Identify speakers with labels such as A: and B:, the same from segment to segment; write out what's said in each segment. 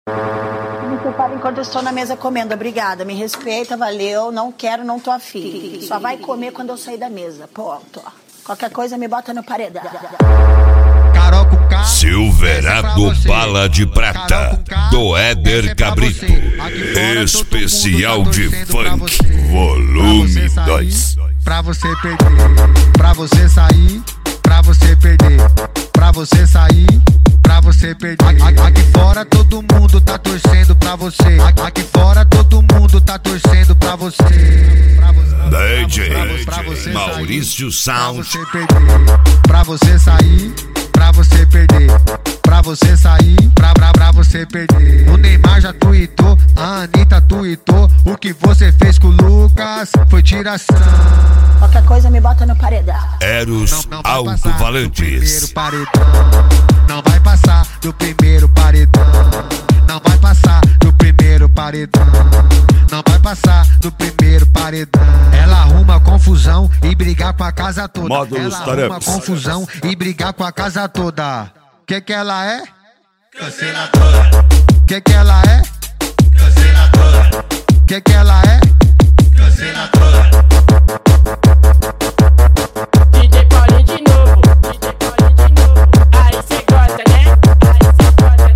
A: Me separa enquanto eu estou na mesa comendo. Obrigada, me respeita, valeu. Não quero, não tô afim. Só vai comer quando eu sair da mesa. Ponto. Qualquer coisa me bota no paredão.
B: Silverado Bala de Prata, do Éder Cabrito. Especial de funk, volume 2.
C: Pra você perder, pra você sair, pra você perder, pra você sair, pra você perder. Aqui fora todo mundo tá torcendo pra você. Aqui fora todo mundo tá torcendo pra você.
B: DJ Maurício Sound.
C: Pra você sair, pra você perder, pra você sair, pra você perder. O Neymar já tuitou, a Anitta tuitou. O que você fez com o Lucas foi tiração.
A: Qualquer coisa me bota no paredão.
B: Eros Alto Valentis.
C: Não vai passar do primeiro paredão. Não vai passar do primeiro paredão. Não vai passar do primeiro paredão. Ela arruma confusão e brigar com a casa toda.
B: Módulos
C: ela arruma
B: tarefas.
C: confusão e brigar com a casa toda. Que ela é?
D: Canceladora.
C: Que ela é?
D: Canceladora.
C: Que ela é?
D: Canceladora.
E: DJ Paulinho de novo. DJ Paulinho de novo. Aí cê gosta, né? Aí cê gosta,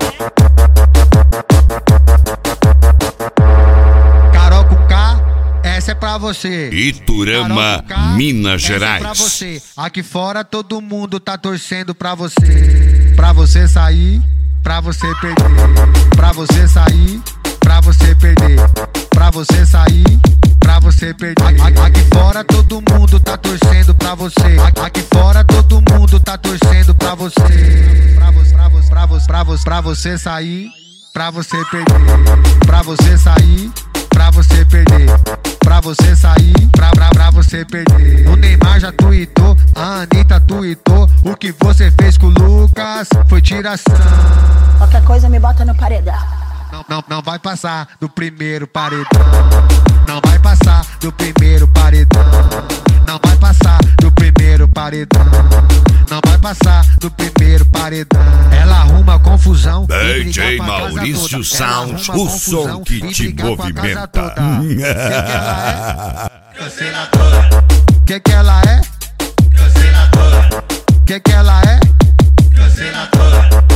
E: né?
C: Carol com K, essa é pra você.
B: Iturama,
C: Carol com K,
B: Minas
C: essa é pra
B: Gerais.
C: você. Aqui fora todo mundo tá torcendo pra você. Pra você sair, pra você perder. Pra você sair, pra você perder. Pra você sair, pra você perder. Aqui fora todo mundo tá torcendo pra você. Aqui fora todo mundo tá torcendo pra você. Pra você sair, pra você perder. Pra você sair, pra você perder. Pra você sair, pra você perder. O Neymar já tuitou, a Anitta tuitou. O que você fez com o Lucas foi tiração.
A: Qualquer coisa me bota no paredão.
C: Não vai passar do primeiro paredão. Não vai passar do primeiro paredão. Não vai passar do primeiro paredão. Não vai passar do primeiro paredão. Ela arruma confusão.
B: DJ Maurício Sound, o som que te movimenta.
D: Canceladora.
C: Que ela é?
D: Canceladora.
C: Que ela é?
D: Canceladora.